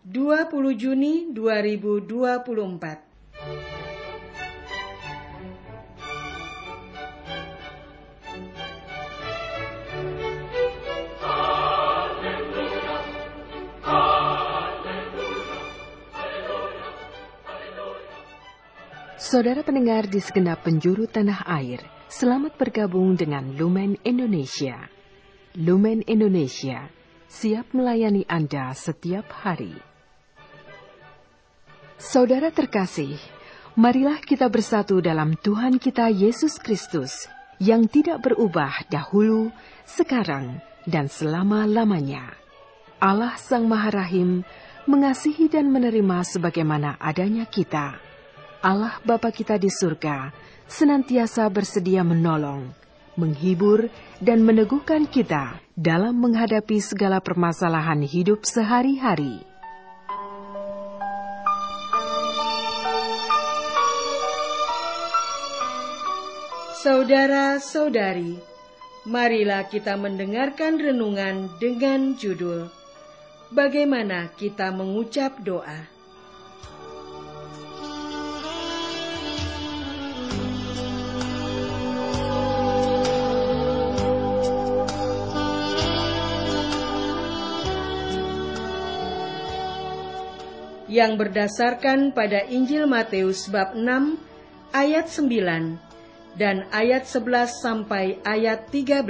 20 Juni 2024. Saudara pendengar di segenap penjuru tanah air, selamat bergabung dengan Lumen Indonesia. Lumen Indonesia, siap melayani Anda setiap hari. Saudara terkasih, marilah kita bersatu dalam Tuhan kita Yesus Kristus, yang tidak berubah dahulu, sekarang, dan selama-lamanya. Allah Sang Maha Rahim mengasihi dan menerima sebagaimana adanya kita. Allah Bapa kita di surga senantiasa bersedia menolong, menghibur, dan meneguhkan kita dalam menghadapi segala permasalahan hidup sehari-hari. Saudara-saudari, marilah kita mendengarkan renungan dengan judul Bagaimana kita mengucap doa. Yang berdasarkan pada Injil Matius bab 6 ayat 9 dan ayat 11 sampai ayat 13.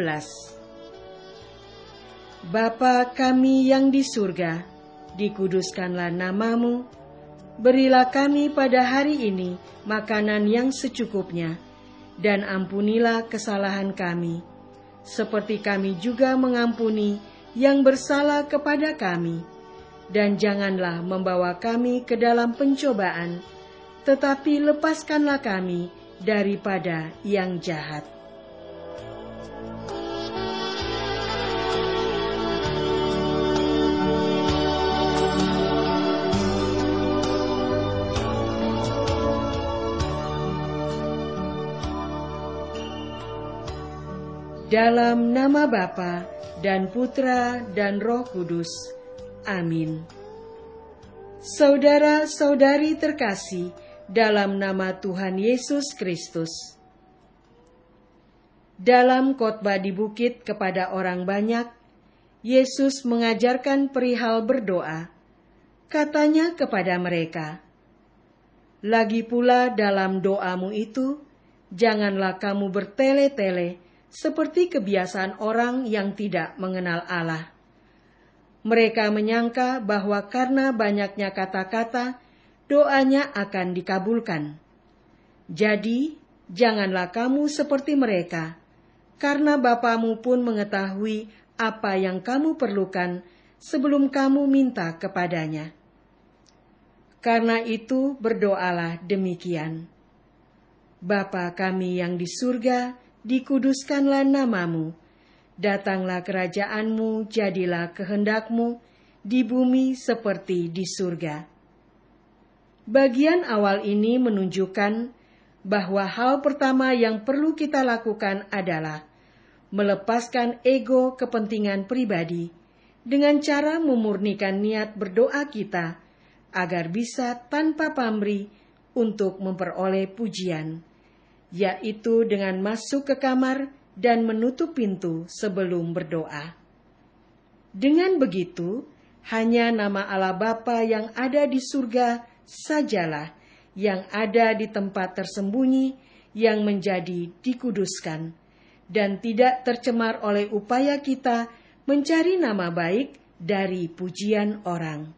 Bapa kami yang di surga, dikuduskanlah namamu, berilah kami pada hari ini makanan yang secukupnya, dan ampunilah kesalahan kami, seperti kami juga mengampuni yang bersalah kepada kami. Dan janganlah membawa kami ke dalam pencobaan, tetapi lepaskanlah kami daripada yang jahat. Dalam nama Bapa dan Putra dan Roh Kudus. Amin. Saudara-saudari terkasih dalam nama Tuhan Yesus Kristus. Dalam khotbah di bukit kepada orang banyak, Yesus mengajarkan perihal berdoa. Katanya kepada mereka, "Lagi pula dalam doamu itu, janganlah kamu bertele-tele seperti kebiasaan orang yang tidak mengenal Allah. Mereka menyangka bahwa karena banyaknya kata-kata, doanya akan dikabulkan. Jadi, janganlah kamu seperti mereka, karena Bapamu pun mengetahui apa yang kamu perlukan sebelum kamu minta kepadanya. Karena itu, berdoalah demikian. Bapa kami yang di surga, dikuduskanlah namamu. Datanglah kerajaanmu, jadilah kehendakmu, di bumi seperti di surga." Bagian awal ini menunjukkan bahwa hal pertama yang perlu kita lakukan adalah melepaskan ego kepentingan pribadi dengan cara memurnikan niat berdoa kita agar bisa tanpa pamrih untuk memperoleh pujian, yaitu dengan masuk ke kamar dan menutup pintu sebelum berdoa. Dengan begitu, hanya nama Allah Bapa yang ada di surga sajalah yang ada di tempat tersembunyi yang menjadi dikuduskan, dan tidak tercemar oleh upaya kita mencari nama baik dari pujian orang.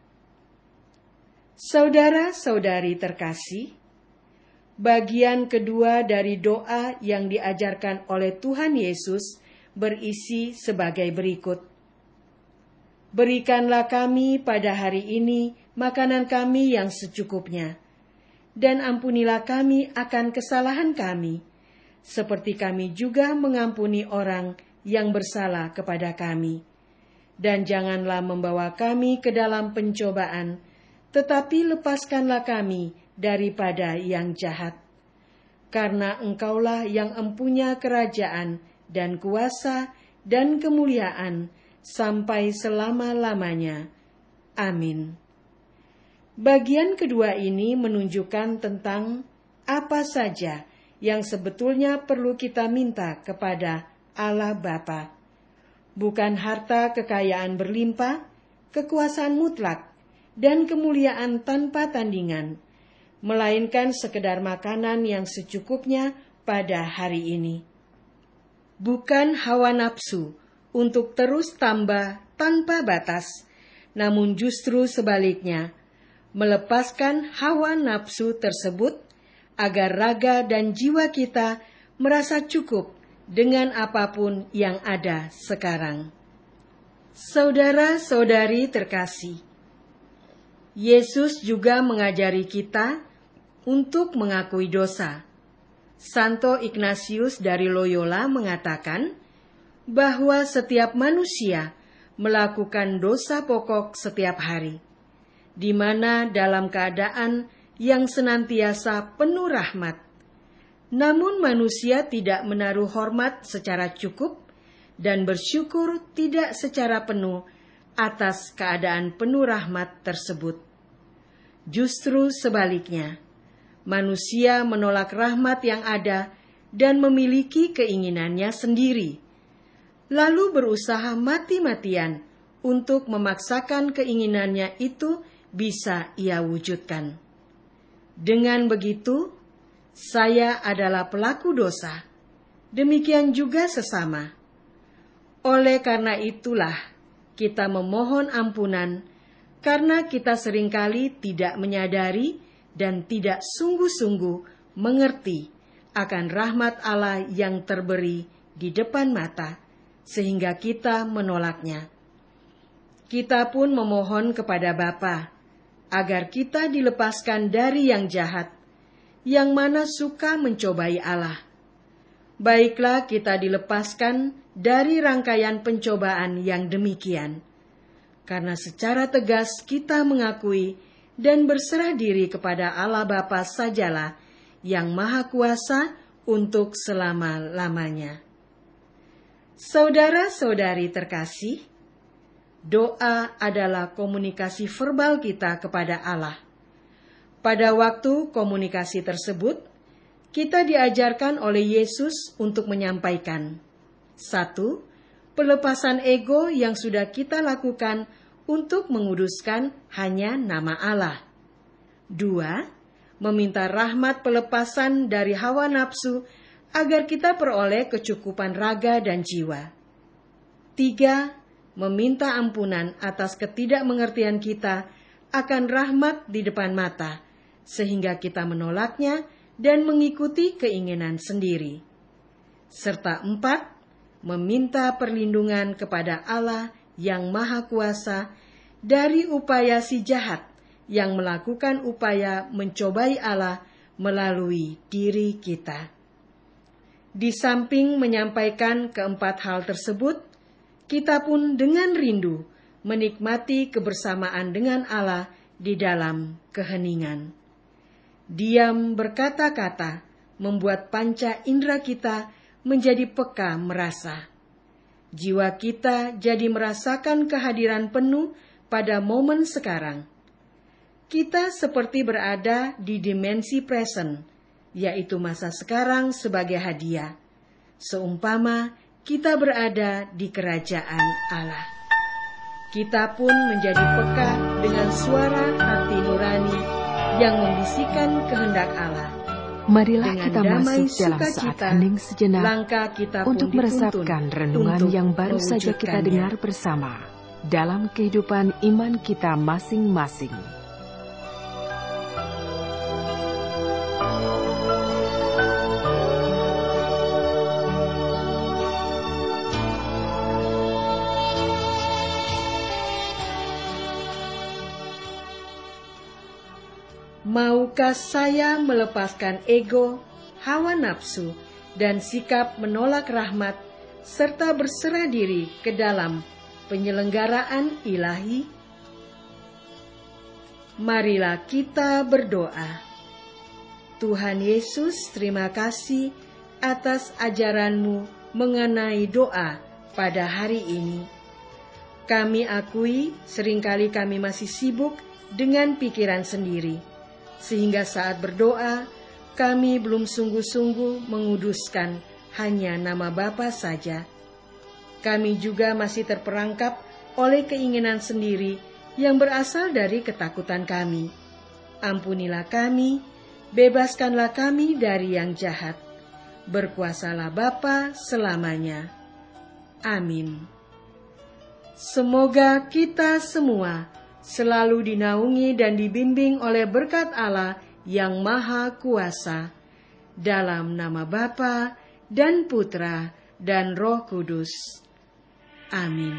Saudara-saudari terkasih, bagian kedua dari doa yang diajarkan oleh Tuhan Yesus berisi sebagai berikut. "Berikanlah kami pada hari ini makanan kami yang secukupnya, dan ampunilah kami akan kesalahan kami, seperti kami juga mengampuni orang yang bersalah kepada kami. Dan janganlah membawa kami ke dalam pencobaan, tetapi lepaskanlah kami daripada yang jahat. Karena Engkaulah yang empunya kerajaan dan kuasa dan kemuliaan sampai selama-lamanya. Amin." Bagian kedua ini menunjukkan tentang apa saja yang sebetulnya perlu kita minta kepada Allah Bapa. Bukan harta kekayaan berlimpah, kekuasaan mutlak, dan kemuliaan tanpa tandingan, melainkan sekedar makanan yang secukupnya pada hari ini. Bukan hawa nafsu untuk terus tambah tanpa batas, namun justru sebaliknya, melepaskan hawa nafsu tersebut agar raga dan jiwa kita merasa cukup dengan apapun yang ada sekarang. Saudara-saudari terkasih, Yesus juga mengajari kita untuk mengakui dosa. Santo Ignatius dari Loyola mengatakan bahwa setiap manusia melakukan dosa pokok setiap hari, di mana dalam keadaan yang senantiasa penuh rahmat. Namun manusia tidak menaruh hormat secara cukup dan bersyukur tidak secara penuh atas keadaan penuh rahmat tersebut. Justru sebaliknya, manusia menolak rahmat yang ada dan memiliki keinginannya sendiri, lalu berusaha mati-matian untuk memaksakan keinginannya itu bisa ia wujudkan. Dengan begitu, saya adalah pelaku dosa, demikian juga sesama. Oleh karena itulah, kita memohon ampunan, karena kita seringkali tidak menyadari dan tidak sungguh-sungguh mengerti akan rahmat Allah yang terberi di depan mata, sehingga kita menolaknya. Kita pun memohon kepada Bapa agar kita dilepaskan dari yang jahat, yang mana suka mencobai Allah. Baiklah kita dilepaskan dari rangkaian pencobaan yang demikian, karena secara tegas kita mengakui dan berserah diri kepada Allah Bapa sajalah yang Maha Kuasa untuk selama-lamanya. Saudara-saudari terkasih, doa adalah komunikasi verbal kita kepada Allah. Pada waktu komunikasi tersebut, kita diajarkan oleh Yesus untuk menyampaikan: 1. Pelepasan ego yang sudah kita lakukan untuk menguduskan hanya nama Allah. 2. Meminta rahmat pelepasan dari hawa nafsu agar kita peroleh kecukupan raga dan jiwa. 3. Meminta ampunan atas ketidakmengertian kita akan rahmat di depan mata, sehingga kita menolaknya dan mengikuti keinginan sendiri. Serta 4. Meminta perlindungan kepada Allah yang Maha Kuasa dari upaya si jahat yang melakukan upaya mencobai Allah melalui diri kita. Di samping menyampaikan keempat hal tersebut, kita pun dengan rindu menikmati kebersamaan dengan Allah di dalam keheningan. Diam berkata-kata membuat panca indera kita menjadi peka merasa. Jiwa kita jadi merasakan kehadiran penuh pada momen sekarang. Kita seperti berada di dimensi present, yaitu masa sekarang sebagai hadiah, seumpama kita berada di kerajaan Allah. Kita pun menjadi peka dengan suara hati nurani yang membisikkan kehendak Allah. Marilah Dengan kita damai masuk dalam saat sukacita, hening sejenak langkah kita pun untuk dituntun meresapkan renungan untuk yang baru saja kita mewujudkannya. dengar bersama dalam kehidupan iman kita masing-masing. Maukah saya melepaskan ego, hawa nafsu, dan sikap menolak rahmat, serta berserah diri ke dalam penyelenggaraan ilahi? Marilah kita berdoa. Tuhan Yesus, terima kasih atas ajaran-Mu mengenai doa pada hari ini. Kami akui seringkali kami masih sibuk dengan pikiran sendiri, sehingga saat berdoa, kami belum sungguh-sungguh menguduskan hanya nama Bapa saja. Kami juga masih terperangkap oleh keinginan sendiri yang berasal dari ketakutan kami. Ampunilah kami, bebaskanlah kami dari yang jahat. Berkuasalah Bapa selamanya. Amin. Semoga kita semua selalu dinaungi dan dibimbing oleh berkat Allah yang Maha Kuasa. Dalam nama Bapa dan Putra dan Roh Kudus. Amin.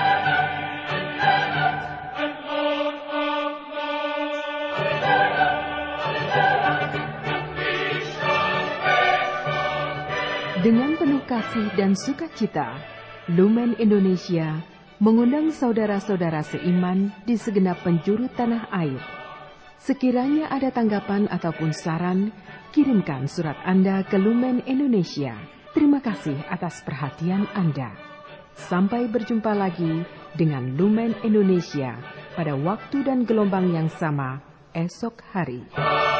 Dengan penuh kasih dan sukacita, Lumen Indonesia mengundang saudara-saudara seiman di segenap penjuru tanah air. Sekiranya ada tanggapan ataupun saran, kirimkan surat Anda ke Lumen Indonesia. Terima kasih atas perhatian Anda. Sampai berjumpa lagi dengan Lumen Indonesia pada waktu dan gelombang yang sama esok hari.